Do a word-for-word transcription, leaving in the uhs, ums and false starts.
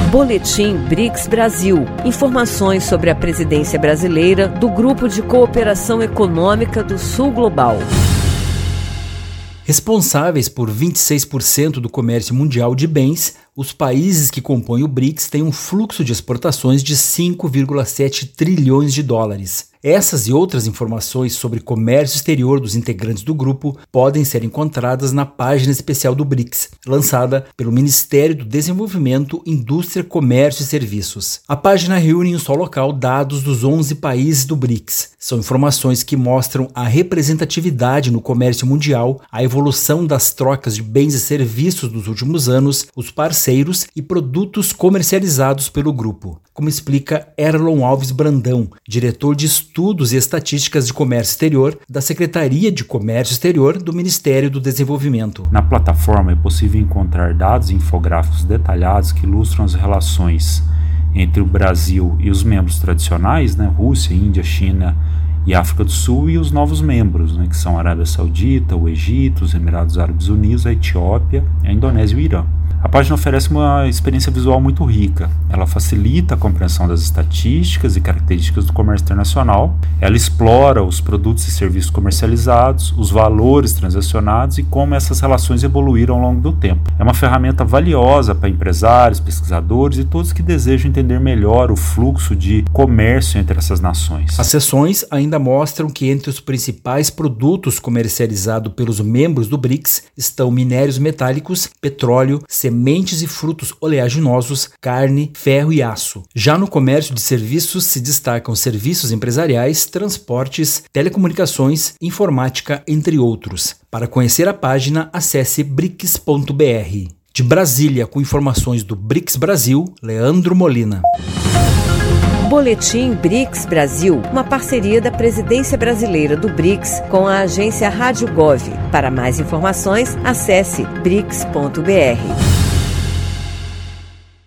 Boletim BRICS Brasil. Informações sobre a presidência brasileira do Grupo de Cooperação Econômica do Sul Global. Responsáveis por vinte e seis por cento do comércio mundial de bens, os países que compõem o BRICS têm um fluxo de exportações de cinco vírgula sete trilhões de dólares. Essas e outras informações sobre comércio exterior dos integrantes do grupo podem ser encontradas na página especial do BRICS, lançada pelo Ministério do Desenvolvimento, Indústria, Comércio e Serviços. A página reúne em um só local dados dos onze países do BRICS. São informações que mostram a representatividade no comércio mundial, a evolução das trocas de bens e serviços nos últimos anos, os parceiros e produtos comercializados pelo grupo, como explica Erlon Alves Brandão, diretor de Estudos e Estatísticas de Comércio Exterior da Secretaria de Comércio Exterior do Ministério do Desenvolvimento. Na plataforma é possível encontrar dados e infográficos detalhados que ilustram as relações entre o Brasil e os membros tradicionais, né, Rússia, Índia, China e África do Sul, e os novos membros, né, que são a Arábia Saudita, o Egito, os Emirados Árabes Unidos, a Etiópia, a Indonésia e o Irã. A página oferece uma experiência visual muito rica. Ela facilita a compreensão das estatísticas e características do comércio internacional. Ela explora os produtos e serviços comercializados, os valores transacionados e como essas relações evoluíram ao longo do tempo. É uma ferramenta valiosa para empresários, pesquisadores e todos que desejam entender melhor o fluxo de comércio entre essas nações. As seções ainda mostram que entre os principais produtos comercializados pelos membros do BRICS estão minérios metálicos, petróleo, sementes e frutos oleaginosos, carne, ferro e aço. Já no comércio de serviços se destacam serviços empresariais, transportes, telecomunicações, informática, entre outros. Para conhecer a página, acesse brics ponto b r. De Brasília, com informações do BRICS Brasil, Leandro Molina. Boletim BRICS Brasil, uma parceria da Presidência Brasileira do BRICS com a agência Rádio Gov. Para mais informações, acesse brics ponto b r.